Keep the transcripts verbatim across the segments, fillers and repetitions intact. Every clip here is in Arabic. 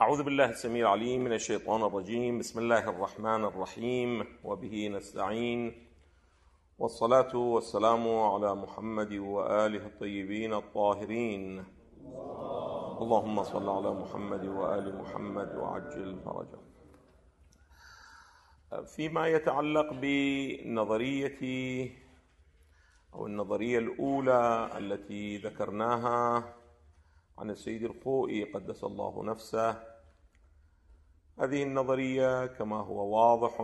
أعوذ بالله السميع العليم من الشيطان الرجيم. بسم الله الرحمن الرحيم، وبه نستعين، والصلاة والسلام على محمد وآله الطيبين الطاهرين. اللهم صل على محمد وآل محمد وعجل فرجه. فيما يتعلق بنظرية أو النظرية الأولى التي ذكرناها عن السيد الخوئي قدس الله نفسه، هذه النظرية كما هو واضح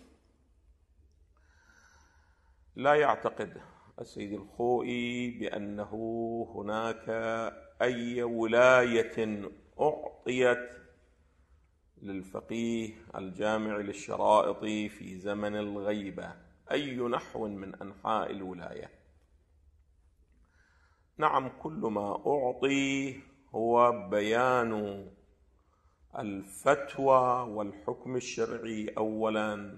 لا يعتقد السيد الخوئي بأنه هناك أي ولاية أعطيت للفقيه الجامع للشرائط في زمن الغيبة، أي نحو من أنحاء الولاية. نعم، كل ما أعطي هو بيان الفتوى والحكم الشرعي أولا،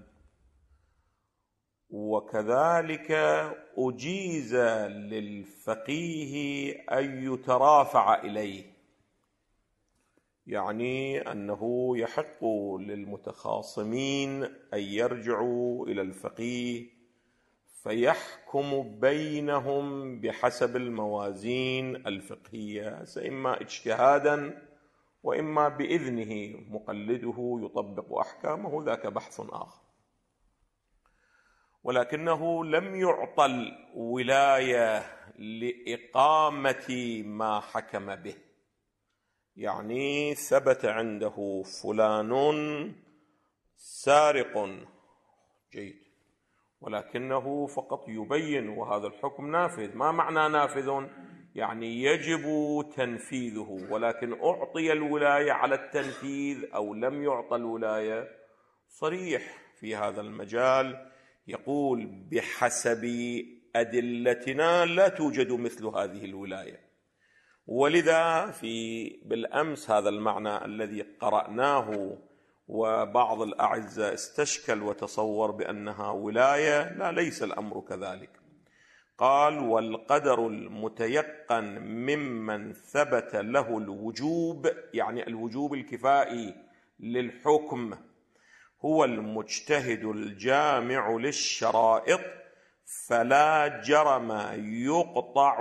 وكذلك أجيز للفقيه أن يترافع إليه، يعني أنه يحق للمتخاصمين أن يرجعوا إلى الفقيه فيحكم بينهم بحسب الموازين الفقهية، إما اجتهادا وإما بإذنه مقلده يطبق أحكامه، ذاك بحث آخر. ولكنه لم يعطى الولاية لإقامة ما حكم به، يعني ثبت عنده فلان سارق جيد، ولكنه فقط يبين وهذا الحكم نافذ. ما معنى نافذ؟ يعني يجب تنفيذه، ولكن أعطي الولاية على التنفيذ أو لم يعطى الولاية. صريح في هذا المجال، يقول بحسب أدلتنا لا توجد مثل هذه الولاية. ولذا في بالأمس هذا المعنى الذي قرأناه وبعض الأعزة استشكل وتصور بأنها ولاية، لا، ليس الأمر كذلك. قال: والقدر المتيقن ممن ثبت له الوجوب، يعني الوجوب الكفائي للحكم، هو المجتهد الجامع للشرائط، فلا جرم يقطع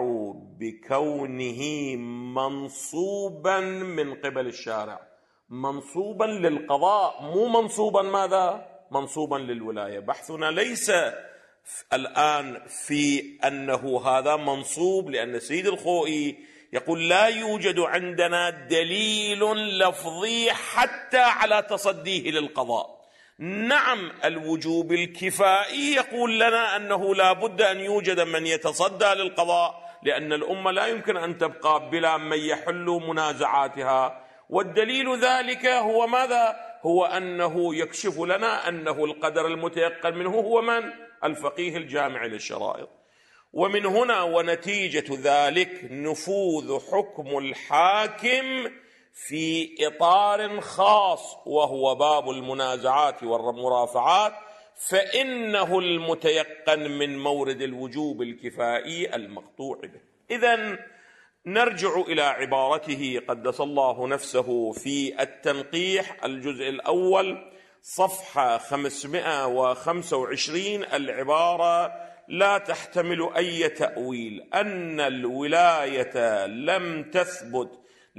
بكونه منصوبا من قبل الشارع، منصوبا للقضاء، مو منصوبا ماذا؟ منصوبا للولاية. بحثنا ليس الآن في أنه هذا منصوب، لأن سيد الخوئي يقول لا يوجد عندنا دليل لفظي حتى على تصديه للقضاء. نعم، الوجوب الكفائي يقول لنا أنه لا بد أن يوجد من يتصدى للقضاء، لأن الأمة لا يمكن أن تبقى بلا من يحل منازعاتها. والدليل ذلك هو ماذا؟ هو أنه يكشف لنا أنه القدر المتيقن منه هو من؟ الفقيه الجامع للشرائط. ومن هنا ونتيجة ذلك نفوذ حكم الحاكم في إطار خاص، وهو باب المنازعات والمرافعات، فإنه المتيقن من مورد الوجوب الكفائي المقطوع به. إذن نرجع إلى عبارته قدس الله نفسه في التنقيح الجزء الأول صفحة خمسمائة وخمسة وعشرين. العبارة لا تحتمل أي تأويل، أن الولاية لم تثبت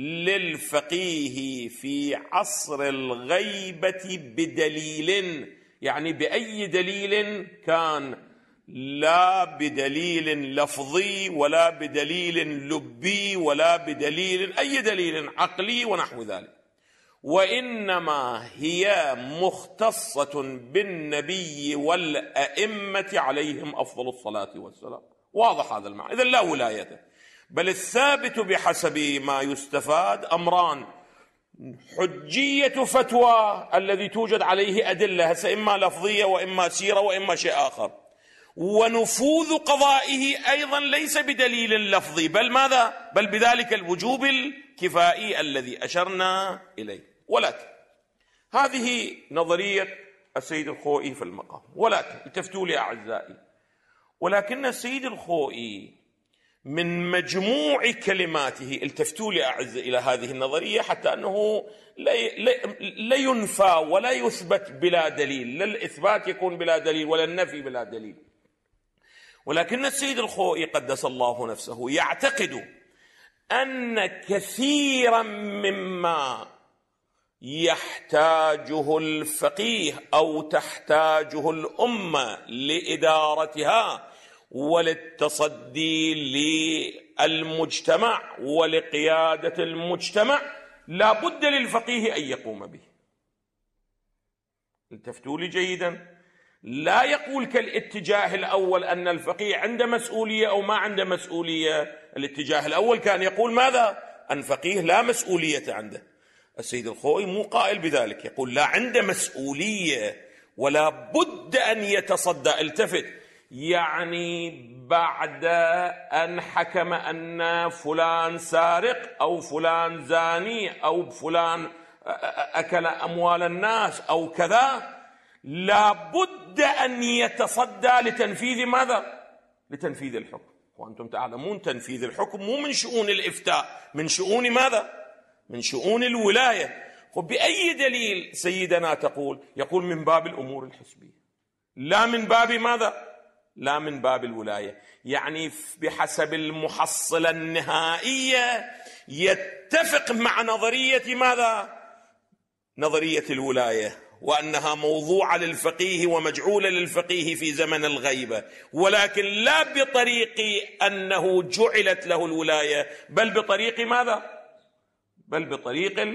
للفقيه في عصر الغيبة بدليل، يعني بأي دليل كان، لا بدليل لفظي ولا بدليل لبي ولا بدليل أي دليل عقلي ونحو ذلك، وإنما هي مختصة بالنبي والأئمة عليهم أفضل الصلاة والسلام. واضح هذا المعنى. إذن لا ولاية، بل الثابت بحسب ما يستفاد أمران: حجية فتوى الذي توجد عليه أدلة، هسه إما لفظية وإما سيرة وإما شيء آخر، ونفوذ قضائه أيضا ليس بدليل لفظي، بل ماذا؟ بل بذلك الوجوب الكفائي الذي أشرنا إليه. ولكن هذه نظرية السيد الخوئي في المقام. ولكن التفتوا لي أعزائي، ولكن السيد الخوئي من مجموع كلماته. التفتوا لي أعزائي إلى هذه النظرية حتى أنه لا ينفى ولا يثبت بلا دليل، لا الإثبات يكون بلا دليل ولا النفي بلا دليل. ولكن السيد الخوئي قدس الله نفسه يعتقد أن كثيرا مما يحتاجه الفقيه أو تحتاجه الأمة لإدارتها وللتصدي للمجتمع ولقيادة المجتمع لا بد للفقيه أن يقوم به. التفتوا لي جيدا، لا يقول كالاتجاه الأول أن الفقيه عنده مسؤولية أو ما عنده مسؤولية. الاتجاه الأول كان يقول ماذا؟ أن فقيه لا مسؤولية عنده. السيد الخوئي مو قائل بذلك، يقول لا عنده مسؤولية ولا بد أن يتصدى. التفت، يعني بعد أن حكم أن فلان سارق أو فلان زاني أو فلان أكل أموال الناس أو كذا، لا بد أن يتصدى لتنفيذ ماذا؟ لتنفيذ الحكم. وأنتم تعلمون تنفيذ الحكم مو من شؤون الإفتاء، من شؤون ماذا؟ من شؤون الولاية. وبأي دليل سيدنا تقول؟ يقول من باب الأمور الحسبية، لا من باب ماذا؟ لا من باب الولاية. يعني بحسب المحصلة النهائية يتفق مع نظرية ماذا؟ نظرية الولاية، وأنها موضوعة للفقيه ومجعولة للفقيه في زمن الغيبة، ولكن لا بطريق أنه جعلت له الولاية، بل بطريق ماذا؟ بل بطريق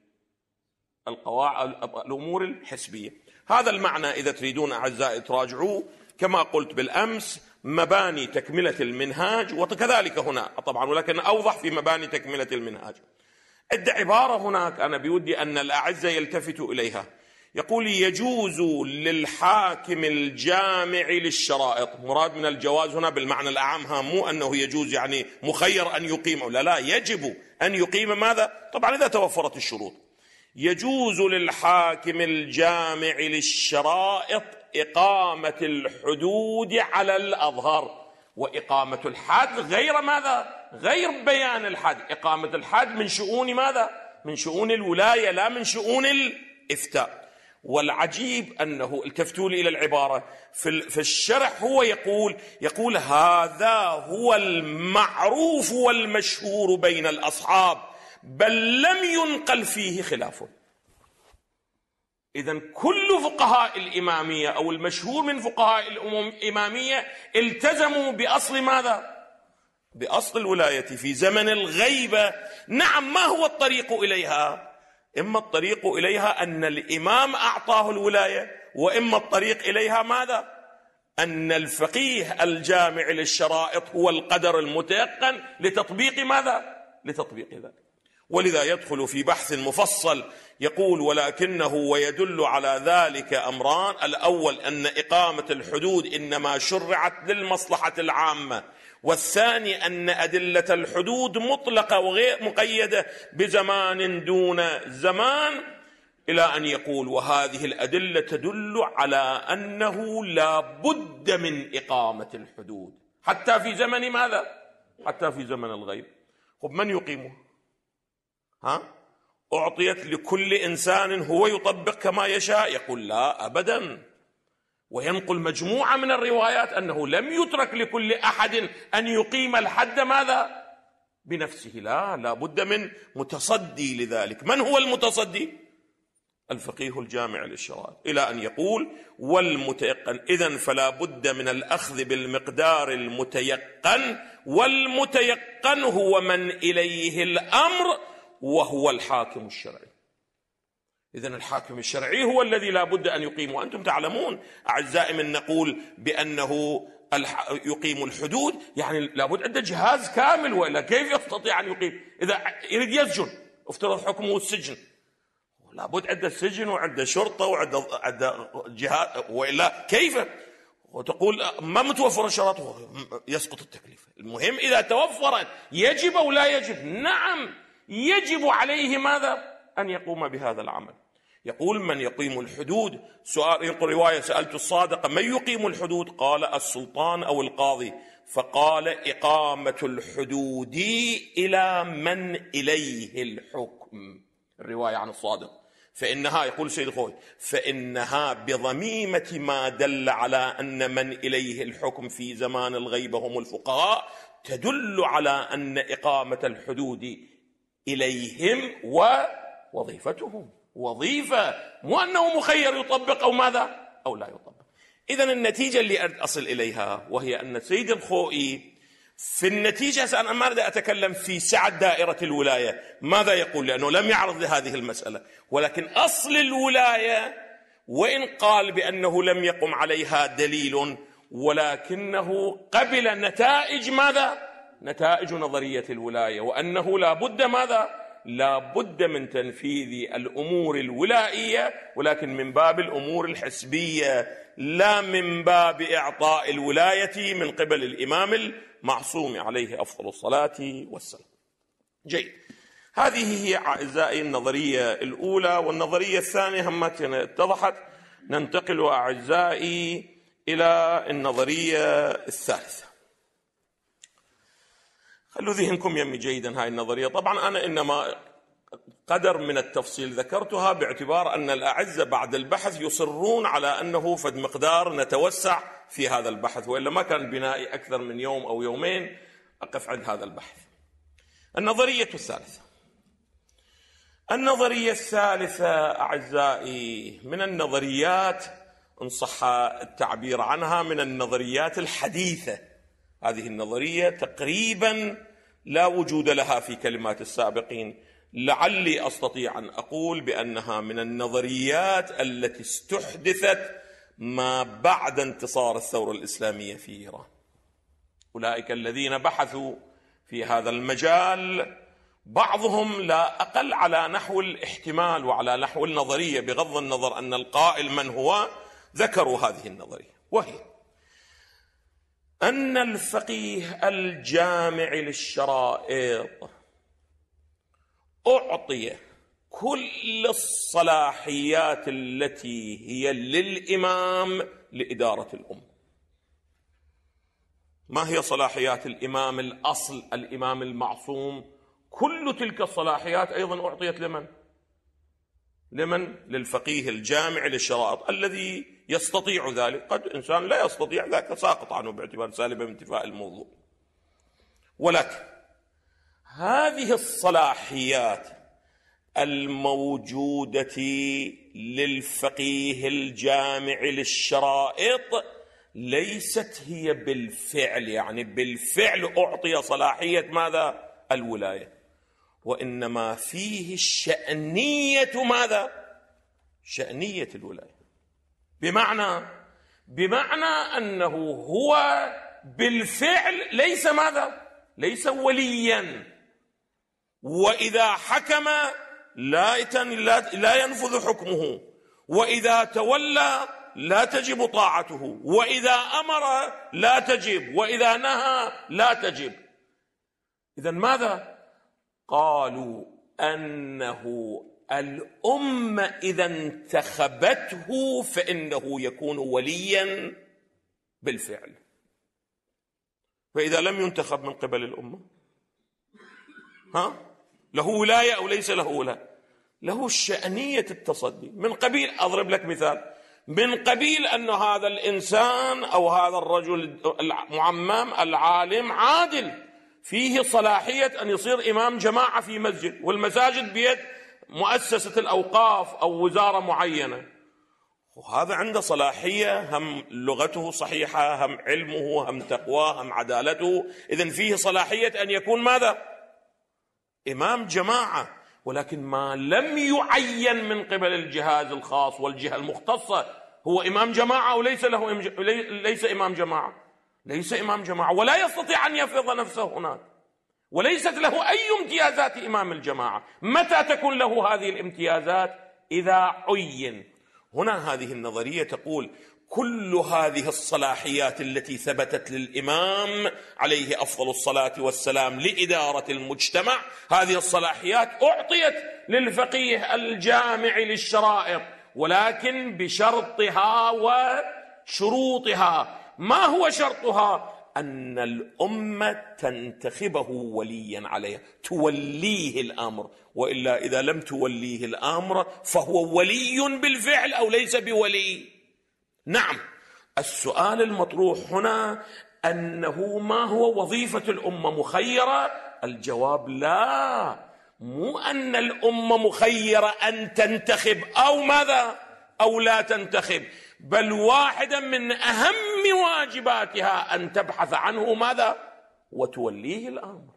القواعد الأمور الحسبية. هذا المعنى إذا تريدون أعزائي تراجعوه كما قلت بالأمس مباني تكملة المنهاج، وكذلك هنا طبعا، ولكن أوضح في مباني تكملة المنهاج. عند عبارة هناك أنا بودي أن الأعزة يلتفتوا إليها، يقول يجوز للحاكم الجامع للشرائط. مراد من الجواز هنا بالمعنى الأعم، مو أنه يجوز يعني مخير أن يقيم، لا لا، يجب أن يقيم ماذا؟ طبعا إذا توفرت الشروط. يجوز للحاكم الجامع للشرائط إقامة الحدود على الأظهر، وإقامة الحد غير ماذا؟ غير بيان الحد. إقامة الحد من شؤون ماذا؟ من شؤون الولاية لا من شؤون الإفتاء. والعجيب أنه التفتوا لي إلى العبارة في الشرح، هو يقول يقول هذا هو المعروف والمشهور بين الأصحاب بل لم ينقل فيه خلافه. إذن كل فقهاء الإمامية أو المشهور من فقهاء الإمامية التزموا بأصل ماذا؟ بأصل الولاية في زمن الغيبة. نعم، ما هو الطريق إليها؟ إما الطريق إليها أن الإمام أعطاه الولاية، وإما الطريق إليها ماذا؟ أن الفقيه الجامع للشرائط هو القدر المتيقن لتطبيق ماذا؟ لتطبيق ذلك. ولذا يدخل في بحث مفصل يقول ولكنه ويدل على ذلك أمران: الأول أن إقامة الحدود إنما شرعت للمصلحة العامة، والثاني أن أدلة الحدود مطلقة وغير مقيدة بزمان دون زمان، إلى أن يقول وهذه الأدلة تدل على أنه لا بد من إقامة الحدود حتى في زمن ماذا؟ حتى في زمن الغيب. طب من يقيمه؟ ها؟ أعطيت لكل إنسان هو يطبق كما يشاء؟ يقول لا أبدا. وينقل مجموعة من الروايات أنه لم يترك لكل أحد أن يقيم الحد ماذا؟ بنفسه، لا لا بد من متصدي لذلك. من هو المتصدي؟ الفقيه الجامع للشرائط، إلى أن يقول والمتيقن. إذن فلا بد من الأخذ بالمقدار المتيقن، والمتيقن هو من إليه الأمر وهو الحاكم الشرعي. إذن الحاكم الشرعي هو الذي لا بد أن يقيم. وأنتم تعلمون أعزائي من نقول بأنه يقيم الحدود، يعني لابد عنده جهاز كامل، وإلا كيف يستطيع أن يقيم؟ إذا يريد يسجن، افترض حكمه السجن، لابد عنده سجن وعنده شرطة وعنده جهاز، وإلا كيف؟ وتقول ما متوفر الشرط، يسقط التكليف. المهم إذا توفرت يجب أو لا يجب؟ نعم يجب عليه ماذا؟ أن يقوم بهذا العمل. يقول من يقيم الحدود. سؤال يقول رواية سألت الصادق من يقيم الحدود؟ قال السلطان أو القاضي. فقال إقامة الحدود إلى من إليه الحكم. الرواية عن الصادق. فإنها يقول سيد الخوي فإنها بضميمة ما دل على أن من إليه الحكم في زمان الغيبة هم الفقهاء تدل على أن إقامة الحدود إليهم ووظيفتهم وظيفة، مو أنه مخير يطبق أو ماذا أو لا يطبق. إذن النتيجة اللي أصل إليها وهي أن سيد الخوئي في النتيجة، أنا ما أريد أتكلم في سعة دائرة الولاية ماذا يقول لأنه لم يعرض هذه المسألة، ولكن أصل الولاية وإن قال بأنه لم يقم عليها دليل ولكنه قبل نتائج ماذا؟ نتائج نظرية الولاية، وأنه لا بد ماذا؟ لا بد من تنفيذ الأمور الولائية ولكن من باب الأمور الحسبية لا من باب إعطاء الولاية من قبل الإمام المعصوم عليه أفضل الصلاة والسلام. جيد، هذه هي أعزائي النظرية الأولى. والنظرية الثانية همتنا اتضحت. ننتقل أعزائي إلى النظرية الثالثة. خلوا ذهنكم يمي جيدا هاي النظرية. طبعا أنا إنما قدر من التفصيل ذكرتها باعتبار أن الأعزة بعد البحث يصرون على أنه فد مقدار نتوسع في هذا البحث، وإلا ما كان بنائي أكثر من يوم أو يومين أقف عند هذا البحث. النظرية الثالثة. النظرية الثالثة أعزائي من النظريات إن صح التعبير عنها من النظريات الحديثة. هذه النظرية تقريبا لا وجود لها في كلمات السابقين. لعلي أستطيع أن أقول بأنها من النظريات التي استحدثت ما بعد انتصار الثورة الإسلامية في إيران. أولئك الذين بحثوا في هذا المجال بعضهم لا أقل على نحو الاحتمال وعلى نحو النظرية، بغض النظر أن القائل من هو، ذكروا هذه النظرية، وهي أن الفقيه الجامع للشرائط أعطي كل الصلاحيات التي هي للإمام لإدارة الأمة. ما هي صلاحيات الإمام الأصل الإمام المعصوم؟ كل تلك الصلاحيات أيضا أعطيت لمن؟ لمن؟ للفقيه الجامع للشرائط الذي يستطيع ذلك. قد إنسان لا يستطيع ذلك ساقط عنه باعتبار سالب من انتفاء الموضوع. ولكن هذه الصلاحيات الموجودة للفقيه الجامع للشرائط ليست هي بالفعل، يعني بالفعل أعطي صلاحية ماذا؟ الولاية، وإنما فيه الشأنية ماذا؟ شأنية الولاية. بمعنى بمعنى أنه هو بالفعل ليس ماذا؟ ليس وليا، وإذا حكم لا لا ينفذ حكمه، وإذا تولى لا تجب طاعته، وإذا أمر لا تجب، وإذا نهى لا تجب. إذن ماذا؟ قالوا أنه الأمة إذا انتخبته فإنه يكون وليا بالفعل. فإذا لم ينتخب من قبل الأمة ها له ولاية أو ليس له ولاية؟ له شأنية التصدي. من قبيل أضرب لك مثال، من قبيل أن هذا الإنسان أو هذا الرجل المعمم العالم عادل فيه صلاحية أن يصير إمام جماعة في مسجد، والمساجد بيد مؤسسة الأوقاف أو وزارة معينة، وهذا عنده صلاحية، هم لغته صحيحة، هم علمه، هم تقواه، هم عدالته، إذن فيه صلاحية أن يكون ماذا؟ إمام جماعة. ولكن ما لم يعين من قبل الجهاز الخاص والجهة المختصة هو إمام جماعة وليس له إم... ليس إمام جماعة، ليس إمام جماعة ولا يستطيع أن يفرض نفسه هناك، وليست له أي امتيازات إمام الجماعة. متى تكون له هذه الامتيازات؟ إذا عين. هنا هذه النظرية تقول كل هذه الصلاحيات التي ثبتت للإمام عليه أفضل الصلاة والسلام لإدارة المجتمع، هذه الصلاحيات أعطيت للفقيه الجامع للشرائط، ولكن بشرطها وشروطها. ما هو شرطها؟ أن الأمة تنتخبه وليا عليها، توليه الأمر، وإلا إذا لم توليه الأمر فهو ولي بالفعل أو ليس بولي. نعم، السؤال المطروح هنا أنه ما هو وظيفة الأمة مخيرة؟ الجواب لا، مو أن الأمة مخيرة أن تنتخب أو ماذا أو لا تنتخب، بل واحدا من أهم واجباتها أن تبحث عنه ماذا وتوليه الأمر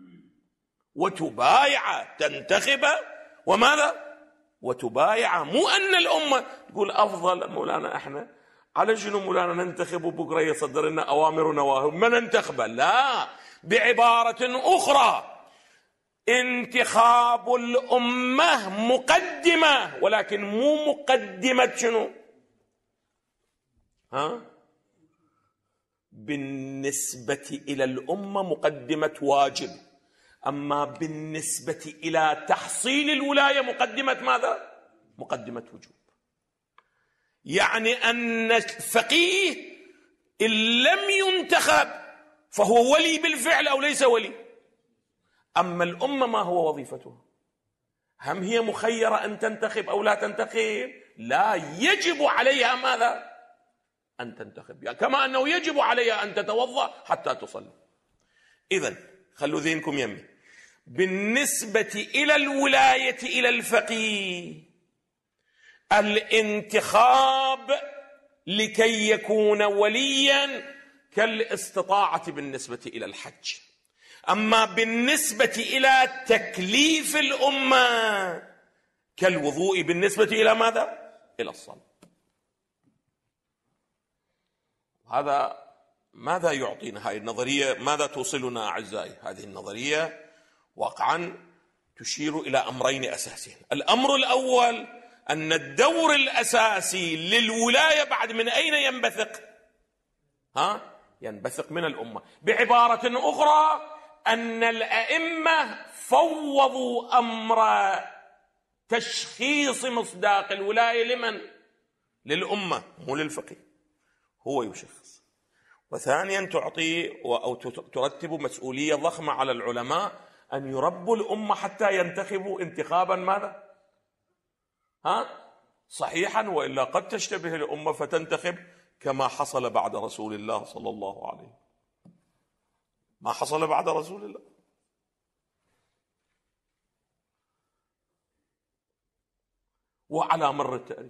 وتبايع، تنتخب وماذا وتبايع. مو أن الأمة تقول أفضل مولانا إحنا على شنو مولانا ننتخب وبكرة يصدر لنا أوامر ونواهي ما ننتخبه. لا، بعبارة أخرى انتخاب الأمة مقدمة، ولكن مو مقدمة شنو؟ ها؟ بالنسبة إلى الأمة مقدمة واجب، أما بالنسبة إلى تحصيل الولاية مقدمة ماذا؟ مقدمة وجوب. يعني أن الفقيه إن لم ينتخب فهو ولي بالفعل أو ليس ولي. أما الأمة ما هو وظيفتها؟ هم هي مخيرة أن تنتخب أو لا تنتخب؟ لا، يجب عليها ماذا؟ أن تنتخب، يعني كما أنه يجب عليها أن تتوضأ حتى تصلي. إذن خلوا ذهنكم يمي، بالنسبة إلى الولاية إلى الفقيه الانتخاب لكي يكون وليا كالاستطاعة بالنسبة إلى الحج. أما بالنسبة إلى تكليف الأمة كالوضوء بالنسبة إلى ماذا؟ إلى الصلاة. هذا ماذا يعطينا هذه النظرية؟ ماذا توصلنا أعزائي؟ هذه النظرية واقعا تشير إلى أمرين أساسيين. الأمر الأول أن الدور الأساسي للولاية بعد من أين ينبثق؟ ها؟ ينبثق من الأمة. بعبارة أخرى أن الأئمة فوضوا أمر تشخيص مصداق الولاية لمن؟ للأمة، مو للفقيه، هو يشخص. وثانيا تعطي أو ترتب مسؤولية ضخمة على العلماء أن يربوا الأمة حتى ينتخبوا انتخابا ماذا؟ ها؟ صحيحا، وإلا قد تشتبه الأمة فتنتخب كما حصل بعد رسول الله صلى الله عليه وسلم. ما حصل بعد رسول الله. وعلى مر التاريخ.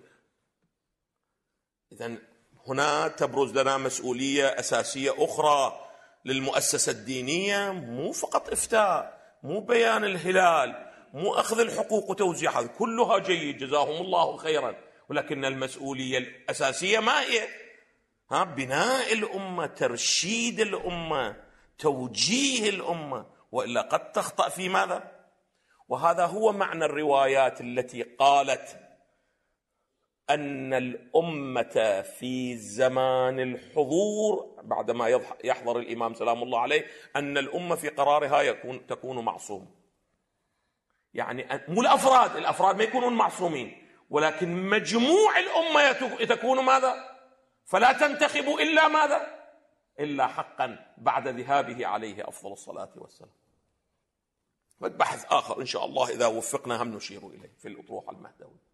إذن هنا تبرز لنا مسؤولية أساسية أخرى للمؤسسة الدينية، مو فقط إفتاء، مو بيان الهلال، مو أخذ الحقوق وتوزيعها، كلها جيد جزاهم الله خيرا، ولكن المسؤولية الأساسية ما هي؟ ها؟ بناء الأمة، ترشيد الأمة، توجيه الأمة، وإلا قد تخطأ في ماذا؟ وهذا هو معنى الروايات التي قالت أن الأمة في زمان الحضور بعدما يحضر الإمام سلام الله عليه أن الأمة في قرارها يكون تكون معصومة. يعني مو الأفراد، الأفراد ما يكونون معصومين، ولكن مجموع الأمة تكون ماذا؟ فلا تنتخب إلا ماذا؟ إلا حقا بعد ذهابه عليه أفضل الصلاة والسلام. بحث آخر إن شاء الله إذا وفقنا هم نشير إليه في الأطروحة المهدوية.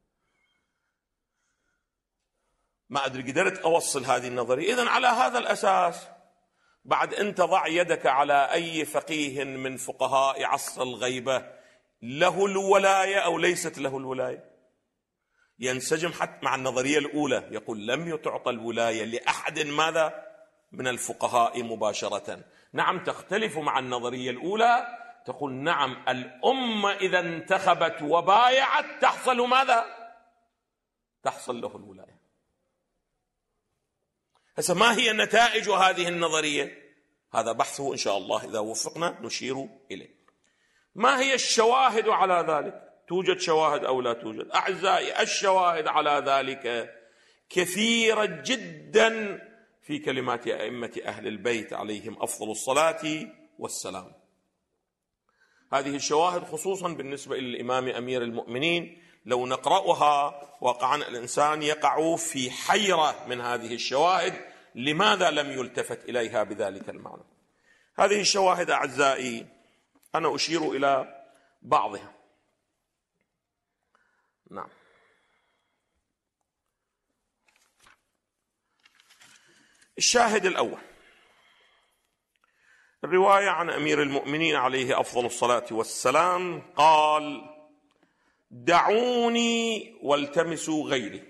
ما أدري قدرت أوصل هذه النظرية. إذن على هذا الأساس بعد أن تضع يدك على أي فقيه من فقهاء عصر الغيبة له الولاية أو ليست له الولاية، ينسجم حتى مع النظرية الأولى، يقول لم تعطى الولاية لأحد ماذا من الفقهاء مباشرة. نعم تختلف مع النظرية الأولى، تقول نعم الأمة إذا انتخبت وبايعت تحصل ماذا؟ تحصل له الولاية. هسه ما هي نتائج هذه النظرية؟ هذا بحثه إن شاء الله إذا وفقنا نشير إليه. ما هي الشواهد على ذلك؟ توجد شواهد أو لا توجد؟ أعزائي الشواهد على ذلك كثيرة جدا في كلمات أئمة أهل البيت عليهم أفضل الصلاة والسلام. هذه الشواهد خصوصا بالنسبة للإمام أمير المؤمنين لو نقرأها واقعا الإنسان يقع في حيرة من هذه الشواهد، لماذا لم يلتفت إليها بذلك المعنى؟ هذه الشواهد أعزائي أنا أشير إلى بعضها. نعم. الشاهد الأول الرواية عن أمير المؤمنين عليه أفضل الصلاة والسلام قال: دعوني والتمسوا غيري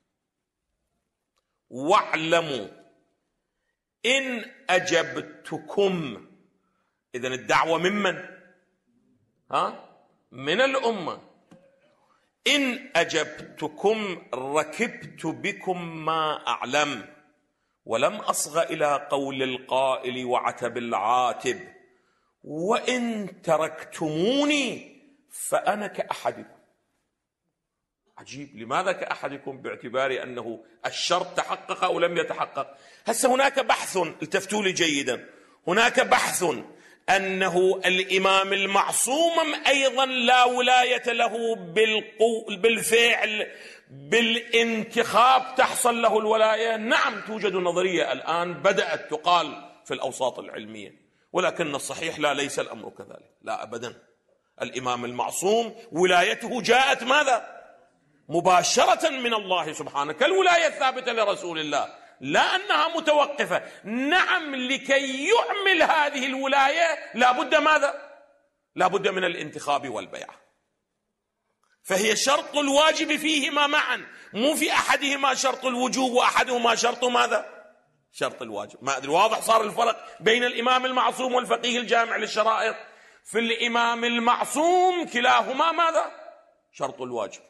واعلموا إن أجبتكم. إذن الدعوة ممن؟ ها؟ من الأمة. إن أجبتكم ركبت بكم ما أعلم ولم أصغ إلى قول القائل وعتب العاتب، وإن تركتموني فأنا كأحدكم. عجيب، لماذا كأحدكم؟ باعتبار أنه الشرط تحقق أو لم يتحقق. هسه هناك بحث، التفتوا لي جيدا، هناك بحث أنه الإمام المعصوم أيضا لا ولاية له بالقو بالفعل بالانتخاب تحصل له الولاية. نعم، توجد نظرية الآن بدأت تقال في الأوساط العلمية، ولكن الصحيح لا، ليس الأمر كذلك، لا أبدا. الإمام المعصوم ولايته جاءت ماذا؟ مباشرة من الله سبحانه، كالولاية الثابتة لرسول الله، لا أنها متوقفة. نعم، لكي يعمل هذه الولاية لا بد ماذا؟ لا بد من الانتخاب والبيعة، فهي شرط الواجب فيهما معا، مو في أحدهما شرط الوجوب وأحدهما شرط ماذا؟ شرط الواجب. ما أدري واضح صار الفرق بين الإمام المعصوم والفقيه الجامع للشرائط. في الإمام المعصوم كلاهما ماذا؟ شرط الواجب،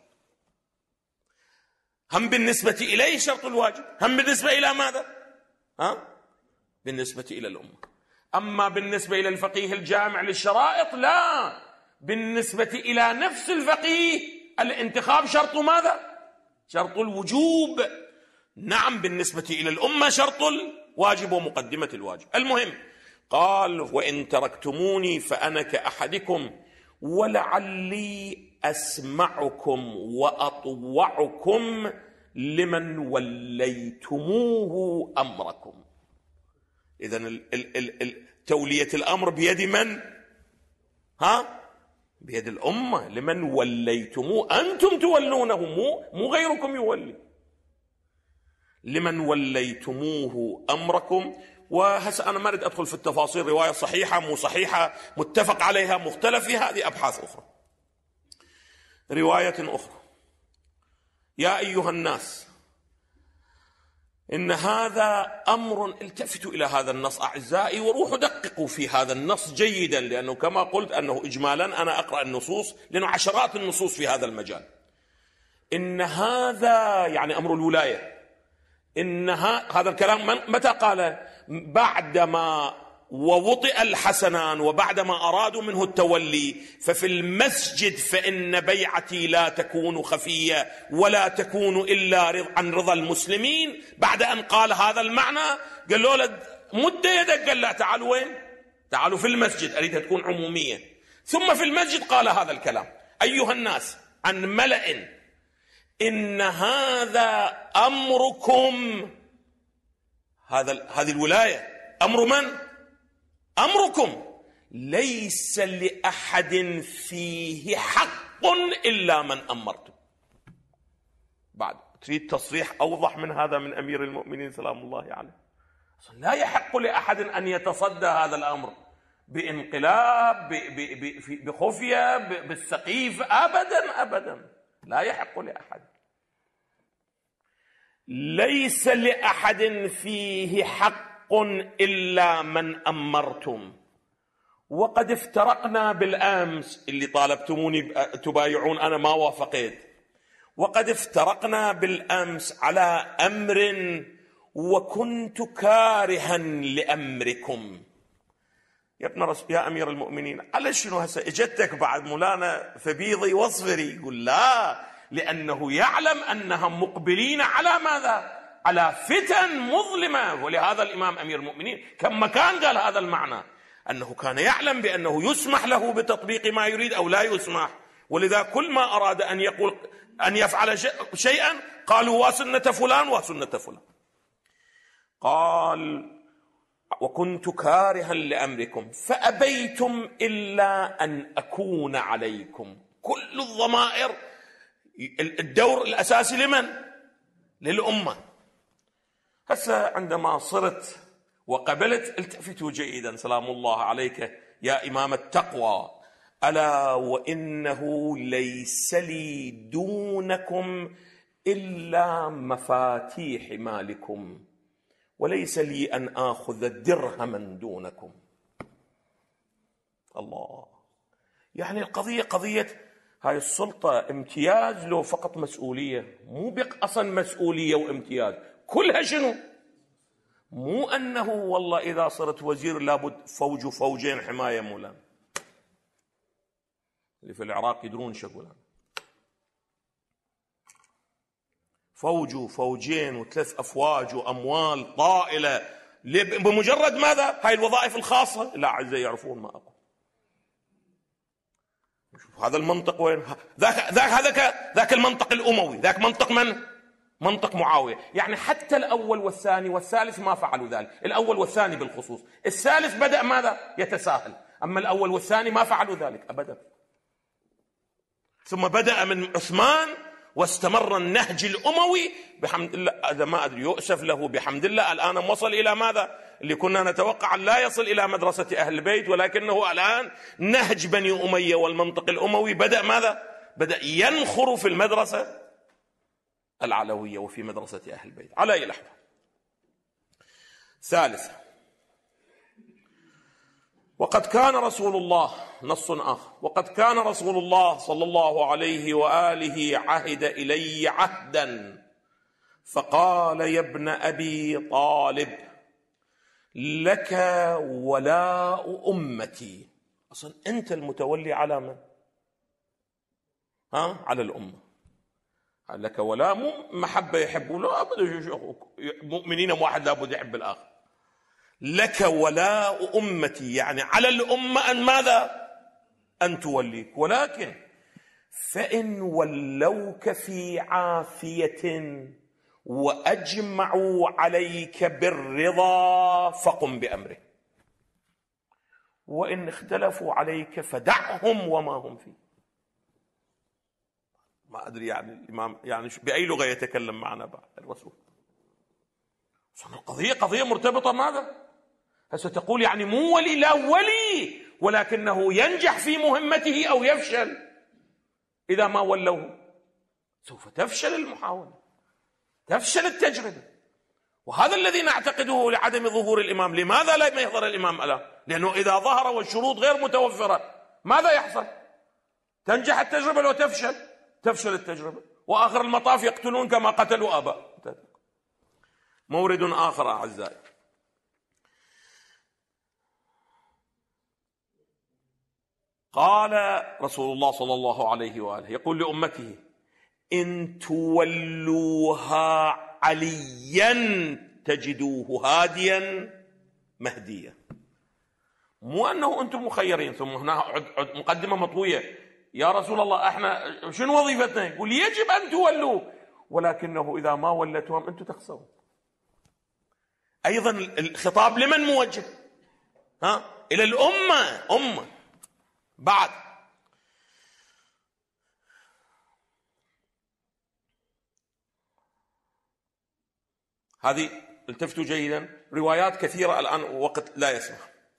هم بالنسبة إليه شرط الواجب، هم بالنسبة إلى ماذا؟ ها؟ بالنسبة إلى الأمة. أما بالنسبة إلى الفقيه الجامع للشرائط لا، بالنسبة إلى نفس الفقيه الانتخاب شرط ماذا؟ شرط الوجوب. نعم، بالنسبة إلى الأمة شرط الواجب ومقدمة الواجب. المهم قال: وإن تركتموني فأنا كأحدكم ولعلي أسمعكم وأطوعكم لمن وليتموه أمركم. إذن تولية الأمر بيد من؟ ها؟ بيد الأمة. لمن وليتموه، أنتم تولونه، مو مو غيركم يولي. لمن وليتموه أمركم. وهسه أنا ما أريد أدخل في التفاصيل، رواية صحيحة مو صحيحة، متفق عليها مختلف فيها، هذه أبحاث أخرى. رواية أخرى: يا أيها الناس إن هذا أمر، التفتوا إلى هذا النص أعزائي وروحوا دققوا في هذا النص جيدا، لأنه كما قلت أنه إجمالا أنا أقرأ النصوص لأنه عشرات النصوص في هذا المجال. إن هذا يعني أمر الولاية. إن هذا الكلام متى قال؟ بعدما ووطئ الحسنان وبعدما أرادوا منه التولي. ففي المسجد فإن بيعتي لا تكون خفية ولا تكون إلا عن رضا المسلمين. بعد أن قال هذا المعنى قال له مدة يدك، قال لا، تعالوا وين؟ تعالوا في المسجد، أريدها تكون عمومية. ثم في المسجد قال هذا الكلام: أيها الناس عن ملأ إن هذا أمركم. هذا هذه الولاية أمر من؟ أمركم، ليس لأحد فيه حق إلا من أمرتم. بعد تريد تصريح أوضح من هذا من أمير المؤمنين سلام الله عليه؟ لا يحق لأحد أن يتصدى هذا الأمر بانقلاب، بخفية، بالسقيف، أبدا أبدا، لا يحق لأحد. ليس لأحد فيه حق إلا من أمرتم. وقد افترقنا بالأمس، اللي طالبتموني تبايعون أنا ما وافقت، وقد افترقنا بالأمس على أمر وكنت كارها لأمركم. يا ابن رسول، يا أمير المؤمنين، على شنو هسه اجتك بعد مولانا فبيضي واصفري؟ يقول لا، لأنه يعلم أنهم مقبلين على ماذا؟ على فتن مظلمة. ولهذا الإمام أمير المؤمنين كم مكان قال هذا المعنى، أنه كان يعلم بأنه يسمح له بتطبيق ما يريد أو لا يسمح، ولذا كل ما أراد أن يقول أن يفعل شيئا قالوا وسنة فلان وسنة فلان. قال وكنت كارها لأمركم فأبيتم إلا أن أكون عليكم. كل الضمائر الدور الأساسي لمن؟ للأمة. هسه عندما صرت وقبلت التفتوا جيدا، سلام الله عليك يا إمام التقوى، ألا وإنه ليس لي دونكم إلا مفاتيح مالكم وليس لي أن آخذ درهما دونكم. الله، يعني القضية قضية هاي السلطة امتياز لو فقط مسؤولية؟ مو بقصا مسؤولية وامتياز، كلها شنو؟ مو أنه والله إذا صرت وزير لابد فوج وفوجين حماية مولانا. اللي في العراق يدرون شو أقول، فوج وفوجين وثلاث أفواج وأموال طائلة بمجرد ماذا؟ هاي الوظائف الخاصة. لا أعزائي يعرفون ما أقول. هذا المنطق وين؟ ذاك ذاك هذاك ذاك المنطق الأموي، ذاك منطق من؟ منطق معاوية. يعني حتى الأول والثاني والثالث ما فعلوا ذلك، الأول والثاني بالخصوص. الثالث بدأ ماذا؟ يتساهل، أما الأول والثاني ما فعلوا ذلك أبدا. ثم بدأ من عثمان واستمر النهج الأموي بحمد الله. هذا ما أدري، يؤسف له بحمد الله الآن وصل إلى ماذا؟ اللي كنا نتوقع أن لا يصل إلى مدرسة أهل البيت، ولكنه الآن نهج بني أمية والمنطق الأموي بدأ ماذا؟ بدأ ينخر في المدرسة العلوية وفي مدرسة أهل البيت. على أي لحظة. ثالثا، وقد كان رسول الله، نص آخر، وقد كان رسول الله صلى الله عليه وآله عهد إلي عهدا فقال يا ابن أبي طالب لك ولاء أمتي. أصلا أنت المتولي على من؟ ها؟ على الأمة. لك ولاء، مو محبة يحبوا له أبدا، مؤمنين واحد لابد يحب الآخر. لك ولاء أمتي، يعني على الأمة أن ماذا؟ أن توليك. ولكن فإن ولوك في عافية وأجمعوا عليك بالرضا فقم بأمره، وإن اختلفوا عليك فدعهم وما هم فيه. ما أدري يعني الإمام يعني بأي لغة يتكلم معنا بعد الرسول. القضية قضية مرتبطة ماذا؟ هسه تقول يعني مو ولي، لا ولي، ولكنه ينجح في مهمته أو يفشل. إذا ما ولوه سوف تفشل المحاولة، تفشل التجربة. وهذا الذي نعتقده لعدم ظهور الإمام. لماذا لا يظهر الإمام الآن؟ لأنه إذا ظهر والشروط غير متوفرة ماذا يحصل؟ تنجح التجربة لو تفشل، تفشل التجربة، وآخر المطاف يقتلون كما قتلوا آباء. مورد آخر أعزائي، قال رسول الله صلى الله عليه وآله يقول لأمته إن تولوها عليا تجدوه هاديا مهديا. مو أنه أنتم مخيرين. ثم هنا مقدمة مطوية، يا رسول الله احنا شنو وظيفتنا؟ يقول يجب أن تولوه، ولكنه إذا ما ولتهم أنتم تخسرون. أيضا الخطاب لمن موجه؟ ها؟ إلى الأمة. أمة بعد هذه التفتوا جيدا، روايات كثيرة الآن وقت لا يسمح.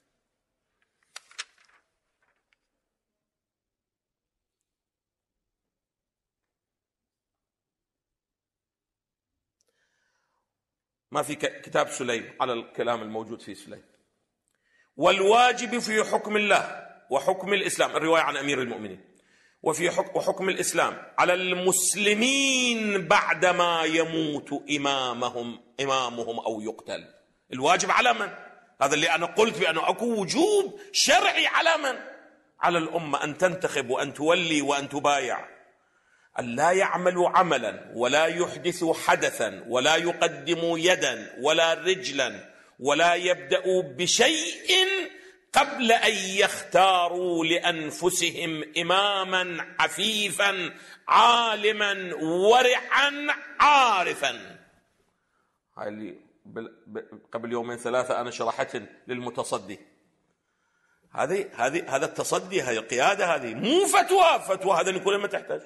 ما في كتاب سليم على الكلام الموجود في سليم. والواجب في حكم الله وحكم الإسلام، الرواية عن أمير المؤمنين، وفي حكم, وحكم الإسلام على المسلمين بعدما يموت إمامهم إمامهم أو يقتل. الواجب على من؟ هذا اللي أنا قلت بأنه أكو وجوب شرعي على من؟ على الأمة أن تنتخب وأن تولي وأن تبايع. أن لا يعملوا عملا ولا يحدثوا حدثا ولا يقدموا يدا ولا رجلا ولا يبدأوا بشيء قبل أن يختاروا لأنفسهم إماما عفيفا عالما ورعا عارفا. هاي اللي قبل يومين ثلاثة أنا شرحت للمتصدي. هذه هذه هذا التصدي، هذه القيادة، هذه مو فتوى. فتوى هذا كل ما تحتاج،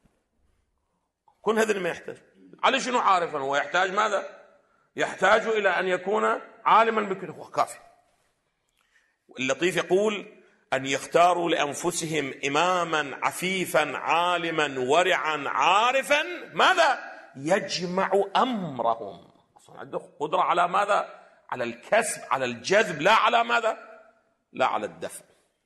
كل هذا ما يحتاج. على شنو عارفا؟ هو يحتاج ماذا؟ يحتاج إلى أن يكون عالما بكل، هو كافي. اللطيف يقول أن يختاروا لأنفسهم إماما عفيفا عالما ورعا عارفا ماذا؟ يجمع أمرهم. عنده قدرة على ماذا؟ على الكسب، على الجذب، لا على ماذا؟ لا على الدفع.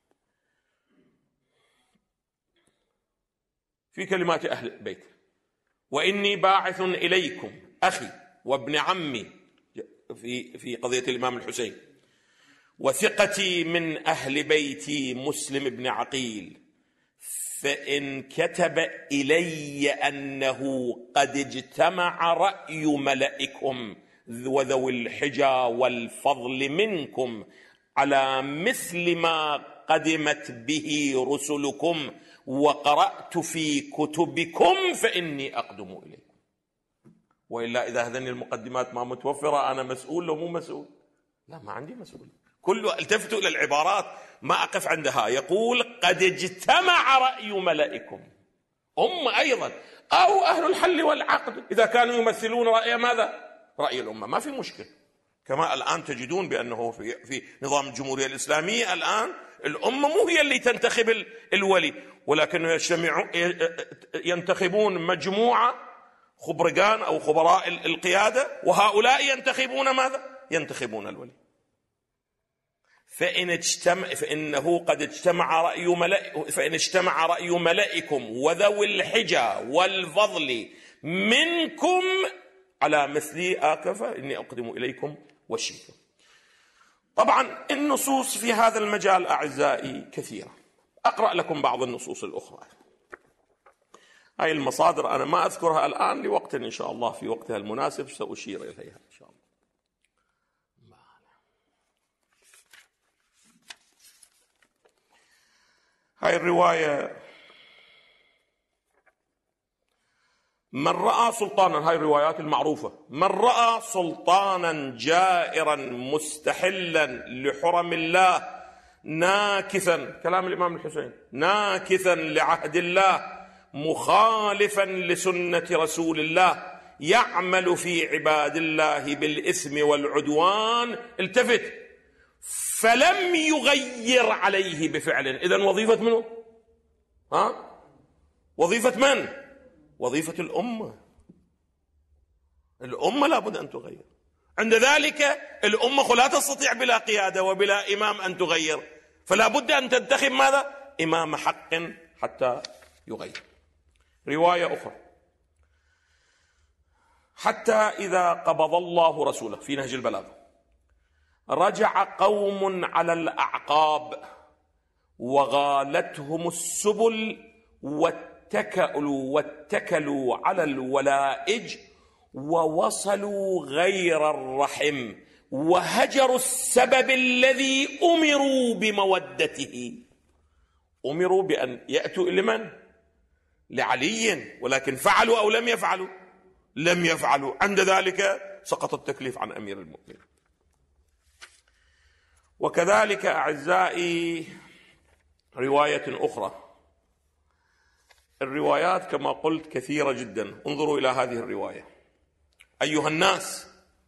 في كلمات أهل البيت: وإني باعث إليكم أخي وابن عمي في في قضية الإمام الحسين، وثقتي من أهل بيتي مسلم بن عقيل، فإن كتب إلي أنه قد اجتمع رأي ملئكم وذوي الحجى والفضل منكم على مثل ما قدمت به رسلكم وقرأت في كتبكم فإني أقدم إليكم. وإلا إذا هذين المقدمات ما متوفرة أنا مسؤول لو مو مسؤول؟ لا، ما عندي مسؤول. كله التفتوا إلى العبارات، ما أقف عندها. يقول قد اجتمع رأي ملائكم، هم أيضا أو أهل الحل والعقد إذا كانوا يمثلون رأي ماذا؟ رأي الأمة، ما في مشكلة. كما الآن تجدون بأنه في في نظام الجمهورية الإسلامية الآن الأمة مو هي اللي تنتخب الولي، ولكن يجتمعون ينتخبون مجموعة خبرقان أو خبراء القيادة، وهؤلاء ينتخبون ماذا؟ ينتخبون الولي. فإن اجتمع فإنه قد اجتمع رأي ملائكم فإن اجتمع رأي ملائكم وذوي الحجى والفضل منكم على مثلي آكف إني أقدم إليكم وشيكم. طبعا النصوص في هذا المجال أعزائي كثيرة. أقرأ لكم بعض النصوص الأخرى. هاي المصادر أنا ما أذكرها الآن لوقت إن شاء الله في وقتها المناسب سأشير إليها إن شاء الله. هاي الرواية: من رأى سلطانا، هاي الروايات المعروفة، من رأى سلطانا جائرا مستحلا لحرم الله ناكثا، كلام الإمام الحسين، ناكثا لعهد الله مخالفا لسنة رسول الله يعمل في عباد الله بالإثم والعدوان، التفت، فلم يغير عليه بفعل. إذن وظيفة منه؟ ها؟ وظيفة من؟ وظيفة الأمة. الأمة لابد أن تغير. عند ذلك الأمة لا تستطيع بلا قيادة وبلا إمام أن تغير، فلا بد أن تنتخب ماذا؟ إمام حق حتى يغير. رواية أخرى: حتى إذا قبض الله رسوله، في نهج البلاغة، رجع قوم على الأعقاب وغالتهم السبل واتكلوا واتكلوا على الولائج ووصلوا غير الرحم وهجروا السبب الذي أمروا بمودته. أمروا بأن يأتوا إلى من؟ لعلي، ولكن فعلوا أو لم يفعلوا؟ لم يفعلوا. عند ذلك سقط التكليف عن أمير المؤمنين. وكذلك أعزائي رواية أخرى. الروايات كما قلت كثيرة جدا. انظروا إلى هذه الرواية: أيها الناس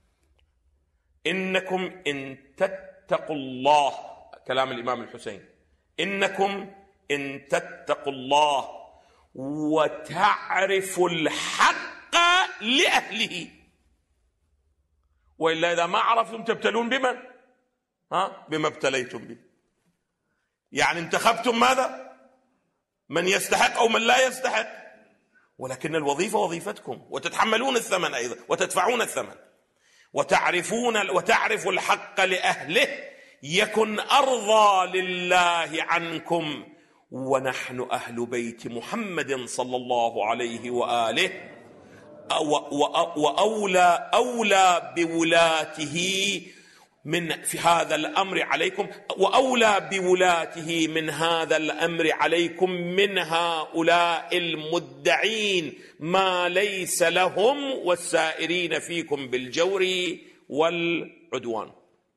إنكم إن تتقوا الله، كلام الإمام الحسين، إنكم إن تتقوا الله وتعرفوا الحق لأهله، وإلا إذا ما عرفتم تبتلون بمن؟ ها؟ بما ابتليتم به. يعني انتخبتم ماذا؟ من يستحق أو من لا يستحق، ولكن الوظيفة وظيفتكم، وتتحملون الثمن أيضا وتدفعون الثمن. وتعرفون وتعرفوا الحق لأهله يكن أرضى لله عنكم ونحن أهل بيت محمد صلى الله عليه وآله وأولى أولى بولاته من في هذا الأمر عليكم وأولى بولاته من هذا الأمر عليكم من هؤلاء المدعين ما ليس لهم والسائرين فيكم بالجور والعدوان.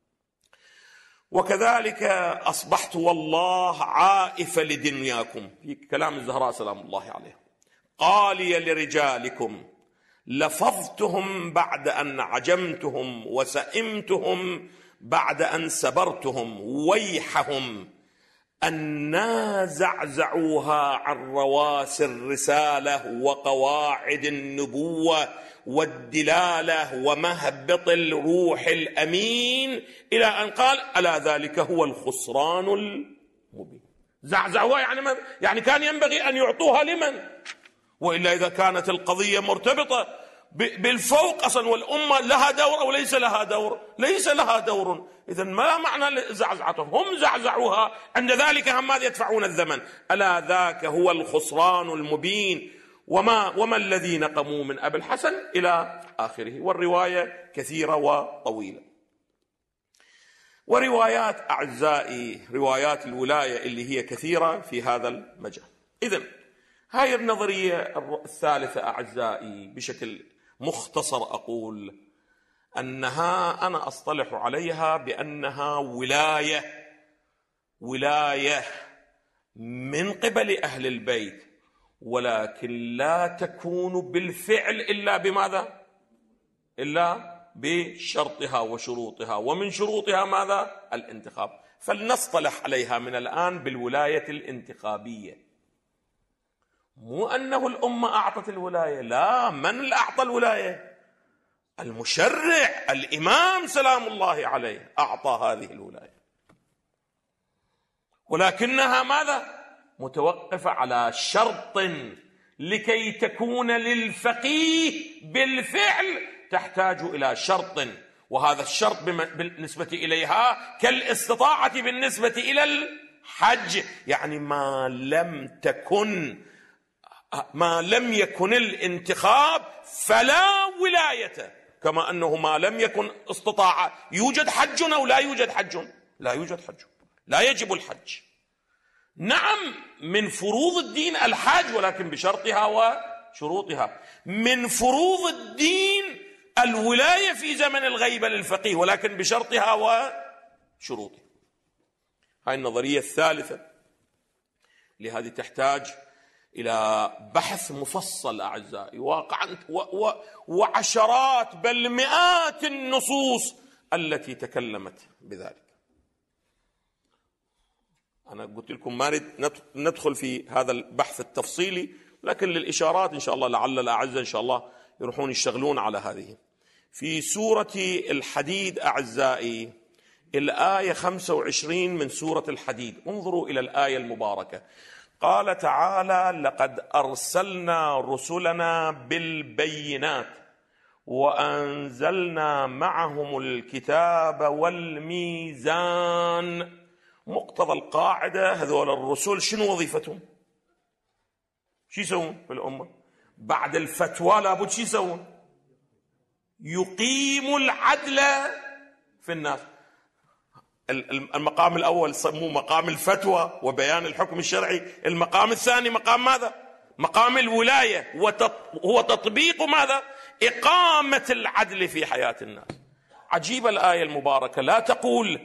وكذلك أصبحت والله عائف لدنياكم، في كلام الزهراء سلام الله عليه، قالي لرجالكم لفظتهم بعد أن عجمتهم وسئمتهم بعد أن سبرتهم، ويحهم أنا زعزعوها عن رواسي الرسالة وقواعد النبوة والدلالة ومهبط الروح الأمين، إلى أن قال ألا ذلك هو الخسران المبين. زعزعوها يعني, ما يعني كان ينبغي أن يعطوها لمن؟ وإلا إذا كانت القضية مرتبطة بالفوق أصلا والأمة لها دور أو ليس لها دور، ليس لها دور، إذن ما معنى زعزعتهم؟ هم زعزعوها، عند ذلك هم ماذا يدفعون الثمن؟ ألا ذاك هو الخسران المبين وما, وما الذي نقموا من أبي الحسن إلى آخره. والرواية كثيرة وطويلة. وروايات أعزائي روايات الولاية اللي هي كثيرة في هذا المجال. إذن هاي النظرية الثالثة أعزائي بشكل مختصر أقول أنها أنا أصطلح عليها بأنها ولاية ولاية من قبل أهل البيت، ولكن لا تكون بالفعل إلا بماذا؟ إلا بشرطها وشروطها، ومن شروطها ماذا؟ الانتخاب. فلنصطلح عليها من الآن بالولاية الانتخابية. مو أنه الأمة أعطت الولاية، لا، من اللي أعطى الولاية؟ المشرع الإمام سلام الله عليه أعطى هذه الولاية، ولكنها ماذا؟ متوقفة على شرط لكي تكون للفقيه بالفعل تحتاج إلى شرط، وهذا الشرط بالنسبة إليها كالاستطاعة بالنسبة إلى الحج، يعني ما لم تكن ما لم يكن الانتخاب فلا ولاية، كما أنه ما لم يكن استطاعة. يوجد حج أو لا يوجد حج؟ لا يوجد حج، لا يجب الحج. نعم من فروض الدين الحج، ولكن بشرطها وشروطها. من فروض الدين الولاية في زمن الغيبة للفقيه، ولكن بشرطها وشروطها. هاي النظرية الثالثة لهذه تحتاج إلى بحث مفصل أعزائي، واقعا وعشرات بل مئات النصوص التي تكلمت بذلك. أنا قلت لكم ما نريد ندخل في هذا البحث التفصيلي، لكن للإشارات إن شاء الله لعل الأعزة إن شاء الله يروحون يشتغلون على هذه. في سورة الحديد أعزائي الآية خمسة وعشرين من سورة الحديد، انظروا إلى الآية المباركة. قال تعالى لقد أرسلنا رسلنا بالبينات وأنزلنا معهم الكتاب والميزان. مقتضى القاعدة هذول الرسل شنو وظيفتهم؟ شو يسوون في الأمة؟ بعد الفتوى لابد شو يسوون؟ يقيم العدل في الناس. المقام الأول سموه مقام الفتوى وبيان الحكم الشرعي، المقام الثاني مقام ماذا؟ مقام الولاية، وهو تطبيق ماذا؟ إقامة العدل في حياة الناس. عجيبة الآية المباركة، لا تقول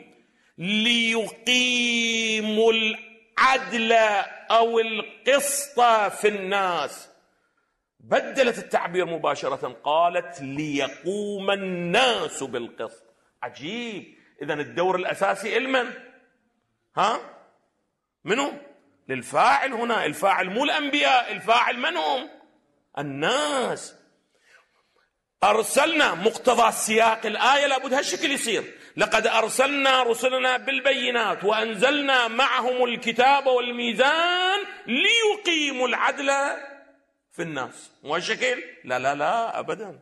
ليقيموا العدل أو القسط في الناس، بدلت التعبير مباشرة قالت ليقوم الناس بالقسط. عجيب. إذن الدور الأساسي لمن؟ ها؟ منو؟ للفاعل هنا. الفاعل مو الأنبياء، الفاعل من هم؟ الناس. أرسلنا، مقتضى سياق الآية لابد هالشكل يصير. لقد أرسلنا رسلنا بالبينات وأنزلنا معهم الكتاب والميزان ليقيموا العدل في الناس. مو هالشكل؟ لا لا لا أبدا.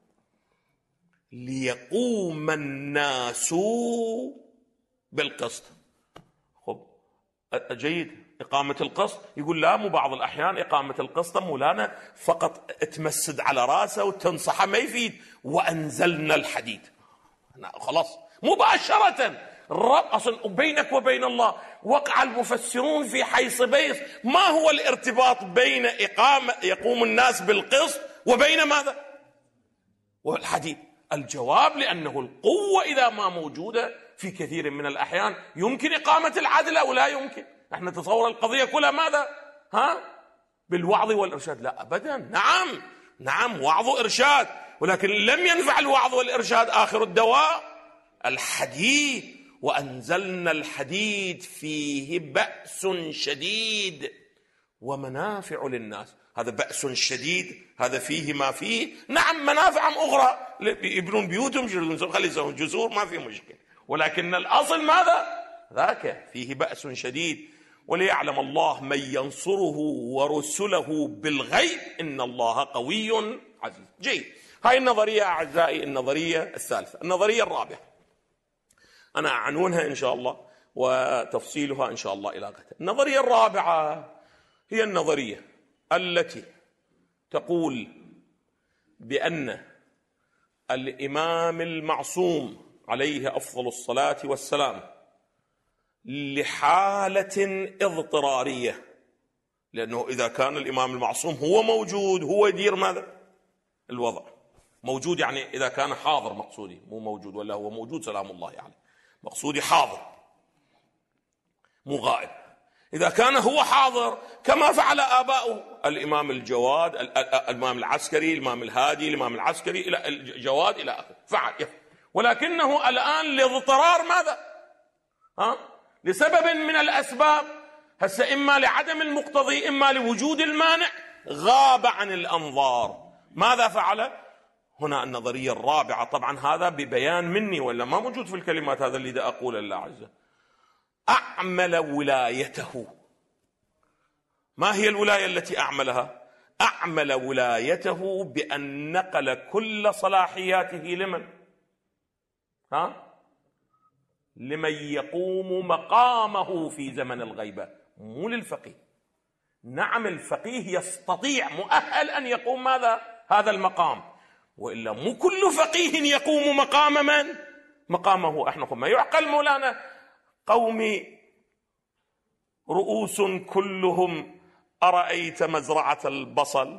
ليقوم الناس بالقسط. خب جيد، إقامة القسط. يقول لا، مو بعض الأحيان إقامة القسط مولانا فقط تمسد على راسه وتنصحه ما يفيد. وأنزلنا الحديد، خلاص مباشرة الرب أصلا بينك وبين الله. وقع المفسرون في حيص بيص، ما هو الارتباط بين إقامة يقوم الناس بالقسط وبين ماذا؟ والحديد. الجواب لأنه القوة إذا ما موجودة في كثير من الأحيان يمكن إقامة العدل أو لا يمكن. احنا تصور القضية كلها ماذا؟ ها؟ بالوعظ والإرشاد؟ لا أبدا. نعم نعم وعظ وإرشاد، ولكن لم ينفع الوعظ والإرشاد آخر الدواء الحديد. وأنزلنا الحديد فيه بأس شديد ومنافع للناس. هذا بأس شديد، هذا فيه ما فيه. نعم منافع أخرى، يبنون بيوتهم خلي يسوون جسور ما في مشكلة، ولكن الأصل ماذا؟ ذاك فيه بأس شديد. وليعلم الله من ينصره ورسله بالغيب إن الله قوي عزيز. جيد، هاي النظرية أعزائي النظرية الثالثة. النظرية الرابعة أنا أعنونها إن شاء الله وتفصيلها إن شاء الله إلى غد. النظرية الرابعة هي النظرية التي تقول بأن الإمام المعصوم عليه أفضل الصلاة والسلام لحالة اضطرارية، لأنه إذا كان الإمام المعصوم هو موجود هو يدير ماذا؟ الوضع. موجود يعني إذا كان حاضر، مقصودي مو موجود ولا هو موجود سلام الله عليه يعني. مقصودي حاضر مو غائب. إذا كان هو حاضر كما فعل آباؤه، الإمام الجواد، الإمام العسكري، الإمام الهادي، الإمام العسكري إلى الجواد إلى آخره، فعل يفعل. ولكنه الآن لاضطرار ماذا؟ ها؟ لسبب من الأسباب، هسه إما لعدم المقتضي إما لوجود المانع، غاب عن الأنظار. ماذا فعل؟ هنا النظرية الرابعة، طبعا هذا ببيان مني ولا ما موجود في الكلمات، هذا اللي دا أقول الله عز. أعمل ولايته. ما هي الولاية التي أعملها؟ أعمل ولايته بأن نقل كل صلاحياته لمن؟ ها؟ لمن يقوم مقامه في زمن الغيبة، مو للفقيه. نعم الفقيه يستطيع مؤهل أن يقوم ماذا؟ هذا المقام، وإلا مو كل فقيه يقوم مقام من؟ مقامه. احنا ما يعقل مولانا قومي رؤوس كلهم أرأيت مزرعة البصل،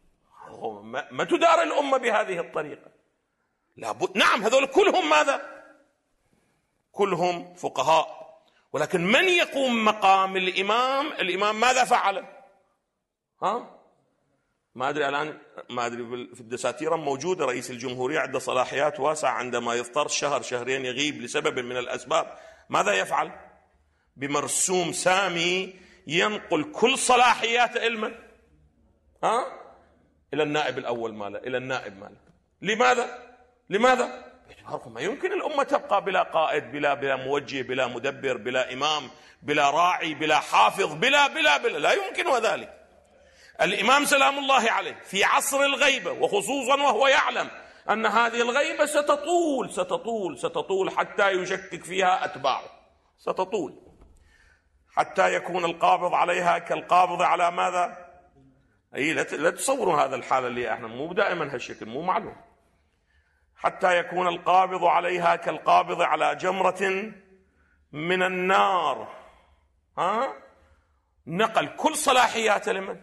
ما تدار الأمة بهذه الطريقة. لابد. نعم هذول كلهم ماذا؟ كلهم فقهاء، ولكن من يقوم مقام الإمام؟ الإمام ماذا فعل؟ ها؟ ما أدري الآن، ما أدري في الدساتير موجودة رئيس الجمهورية عنده صلاحيات واسعة، عندما يضطر شهر شهرين يغيب لسبب من الأسباب ماذا يفعل؟ بمرسوم سامي ينقل كل صلاحيات علما ها؟ إلى النائب الأول ماله، إلى النائب ماله. لماذا؟ لماذا؟ ما يمكن الأمة تبقى بلا قائد، بلا بلا موجه، بلا مدبر، بلا إمام، بلا راعي، بلا حافظ، بلا بلا بلا لا يمكن ذلك. الإمام سلام الله عليه في عصر الغيبة، وخصوصا وهو يعلم أن هذه الغيبة ستطول ستطول ستطول حتى يشكك فيها أتباعه، ستطول حتى يكون القابض عليها كالقابض على ماذا؟ أي لا تصوروا هذا الحالة اللي احنا مو دائما هالشكل، مو معلوم. حتى يكون القابض عليها كالقابض على جمرة من النار. ها؟ نقل كل صلاحياته لمن؟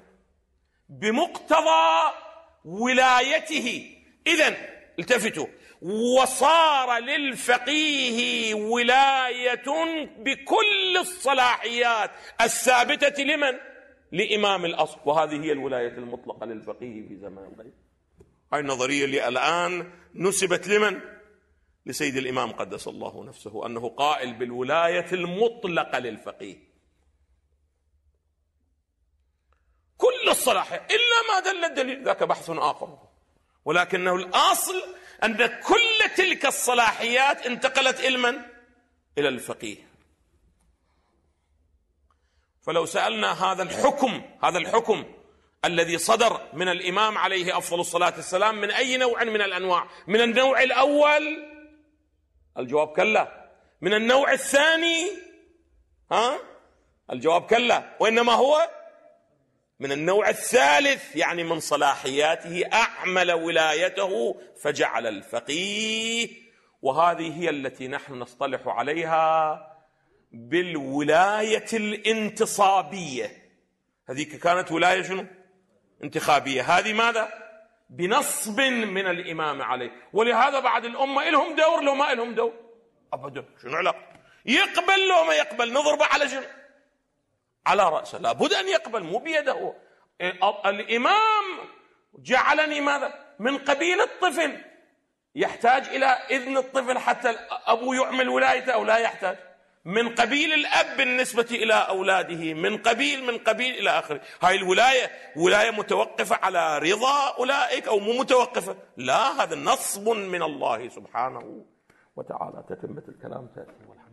بمقتضى ولايته. إذن التفتوا، وصار للفقيه ولاية بكل الصلاحيات الثابتة لمن؟ لإمام الأصل، وهذه هي الولاية المطلقة للفقيه في زمان الغيب. هاي النظرية اللي الآن نسبت لمن؟ لسيد الإمام قدس الله نفسه، أنه قائل بالولاية المطلقة للفقيه كل الصلاحية إلا ما دل الدليل، ذاك بحث آخر. ولكنه الأصل أن كل تلك الصلاحيات انتقلت إلى من؟ إلى الفقيه. فلو سألنا هذا الحكم هذا الحكم الذي صدر من الإمام عليه أفضل الصلاة والسلام من أي نوع من الأنواع؟ من النوع الأول؟ الجواب كلا. من النوع الثاني؟ ها؟ الجواب كلا، وإنما هو من النوع الثالث، يعني من صلاحياته أعمل ولايته فجعل الفقيه. وهذه هي التي نحن نصطلح عليها بالولاية الانتصابية. هذيك كانت ولاية شنو؟ انتخابية. هذه ماذا؟ بنصب من الإمام عليه. ولهذا بعد الأمة إلهم دور لو ما إلهم دور أبدا. شنو علاقة؟ يقبل لو ما يقبل نضربه على شنو؟ على رأسه. لابد أن يقبل، مو بيده. الإمام جعلني ماذا؟ من قبيل الطفل. يحتاج إلى إذن الطفل حتى أبوه يعمل ولايته أو لا يحتاج؟ من قبيل الأب بالنسبة إلى أولاده، من قبيل من قبيل إلى آخره. هاي الولاية ولاية متوقفة على رضا أولئك أو مو متوقفة؟ لا، هذا نصب من الله سبحانه وتعالى. تتمة الكلام تأتي.